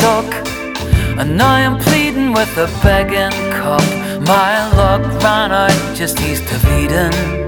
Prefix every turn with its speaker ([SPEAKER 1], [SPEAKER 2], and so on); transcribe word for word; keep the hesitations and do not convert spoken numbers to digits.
[SPEAKER 1] stuck, and now I'm pleading with a begging cup. My luck ran out just east of Eden.